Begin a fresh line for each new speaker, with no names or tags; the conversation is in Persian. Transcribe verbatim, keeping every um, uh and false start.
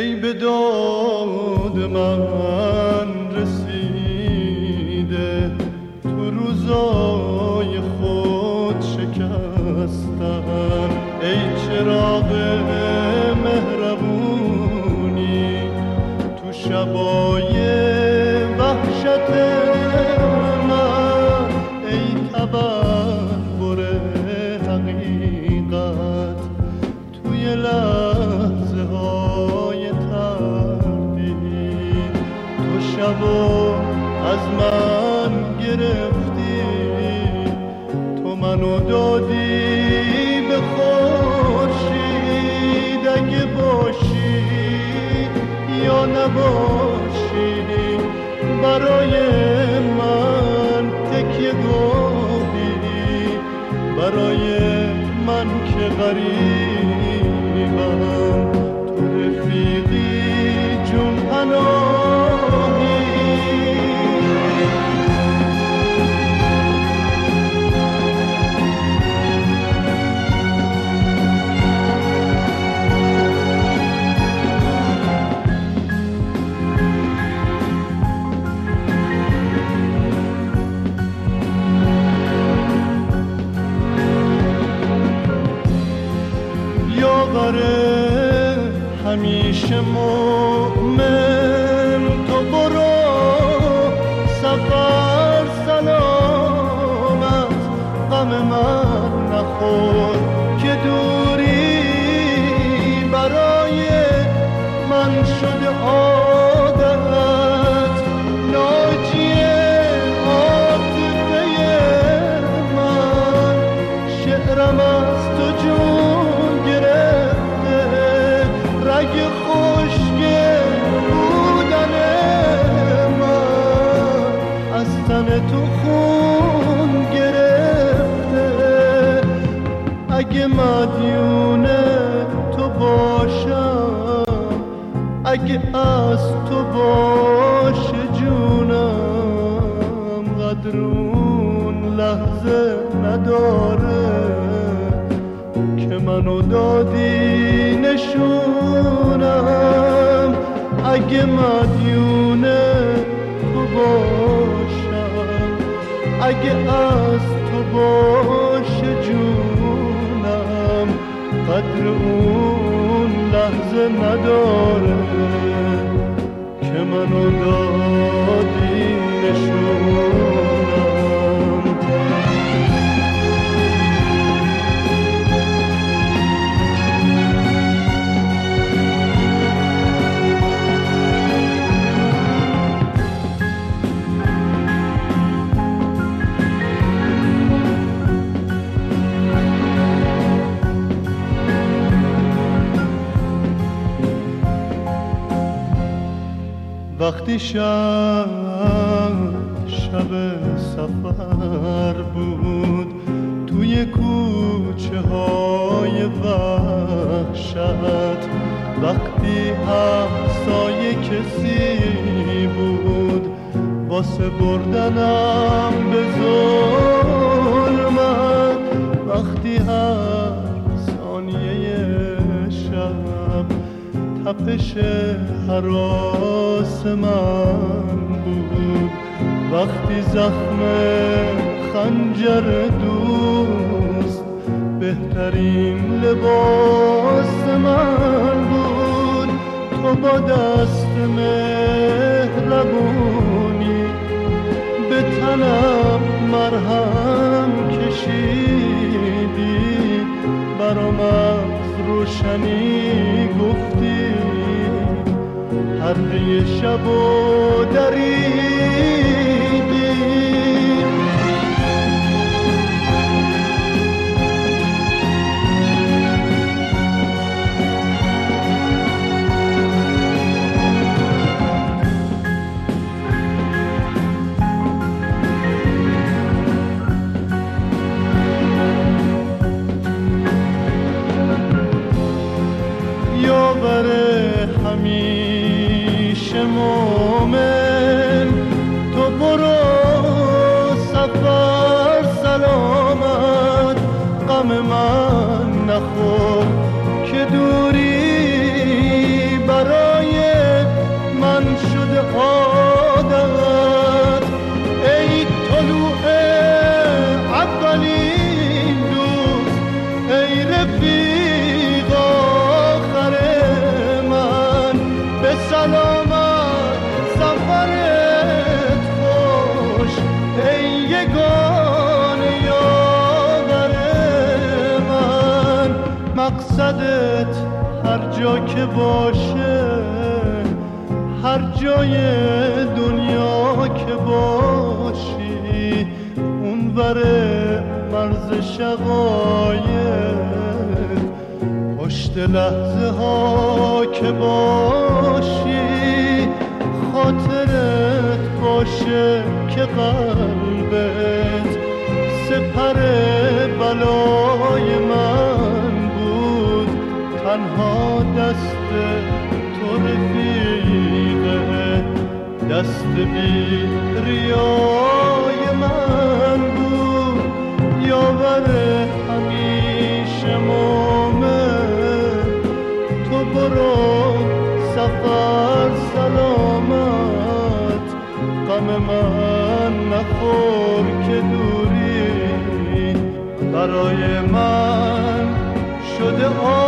ای به داد من رسیده، تو روزای خود شکستن. ای چراغ مهربونی تو شبای وحشت من، ای تبربر حقیقت توی لحظه های تردید. تو شبو از من گرفتی، تو منو دادی به خورشید. اگه باشی یا نباشی برای من تکیه گاهی، برای من که غریبم تو رفیقی جون پناهی. همیشه مومن تو برو سفر سلامت، غم من نخور که دوری برای من شده عادت. ناجیه عاطفه من شعرم از تو جون گرفته، رگ خشک بودن من از تن تو خون گرفته. اگه مدیون تو باشم، اگه از تو باشه جونم، قدر اون لحظه نداره که منو دادی نشونم. اگه مدیون تو باشم، اگه از تو باشه جونم، قدر اون لحظه نداره که منو دادی نشونم. وقتی شب شب سفر بود توی کوچه های وحشت، وقتی همسایه کسی بود واسه بردنم به ظلمت، وقتی هر ثانیه شب تپش هراس من بود، وقتی زخم خنجر دوست بهترین لباس من بود. تو با دست مهربونی به تنم مرهم کشیدی، برام از روشنی گفتی، هرده شب و دریدی. یاور همیشه مومن تو برو سفر سلامت، غم من نخور که دوری برای مقصدت هر جا که باشه، هر جای دنیا که باشی، اون وره مرز شقایق، پشت لحظه ها که باشی، خاطرت باشه که قلبت سپر بلای من بود، تنها دست تو رفیقه، دست بی ریای من بود، یاور همیشه مومن. تو برو سفر سلامت، غم من نخور که دوری برای من شده